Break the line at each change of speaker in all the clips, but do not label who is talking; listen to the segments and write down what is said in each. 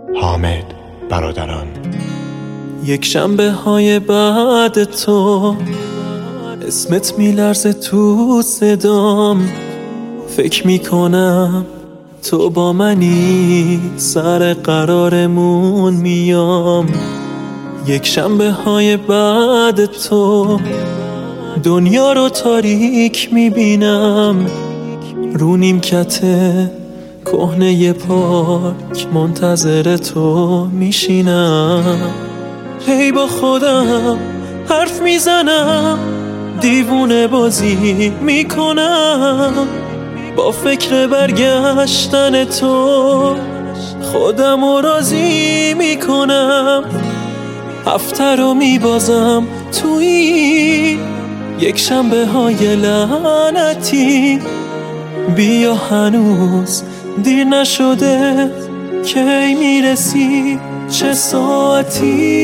حامد برادران.
یک شنبه های بعد تو اسمت میلرزه تو صدام، فکر میکنم تو با منی، سر قرارمون میام. یک شنبه های بعد تو دنیا رو تاریک میبینم، رو نیمکت کهنه پارک منتظر تو میشینم. هی با خودم حرف میزنم، دیوونه بازی میکنم، با فکر برگشتن تو خودم رو راضی میکنم. هفته رو میبازم توی یک شنبه های لعنتی. بیا هنوز دیر نشده، کی میرسی چه ساعتی؟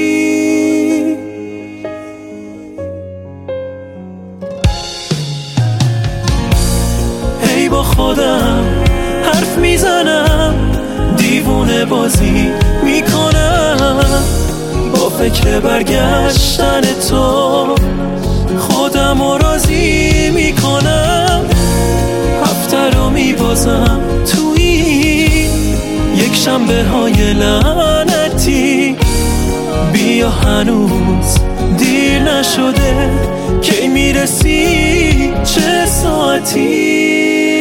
هی با خودم حرف میزنم، دیوونه بازی میکنم، با فکر برگشتن تو خودم رو راضی میکنم. هفته رو میبازم توی یک شنبه های لعنتی. بیا هنوز دیر نشده، کی میرسی چه ساعتی؟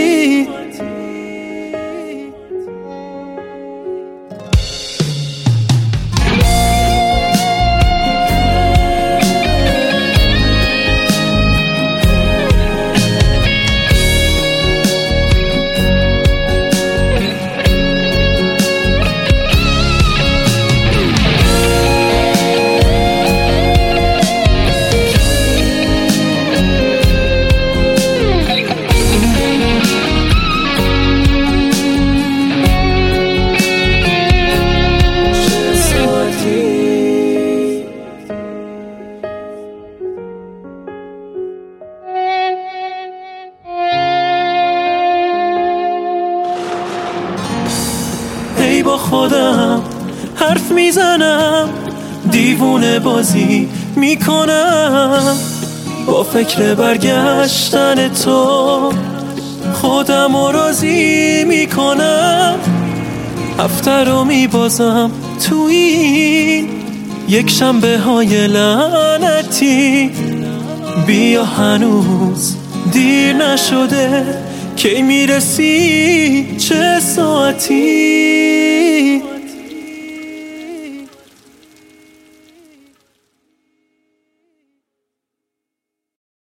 هی با خودم حرف میزنم، دیوونه بازی میکنم، با فکر برگشتن تو خودم رو راضی میکنم. هفته رو میبازم توی یک شنبه های لعنتی. بیا هنوز دیر نشده، کی میرسی چه ساعتی؟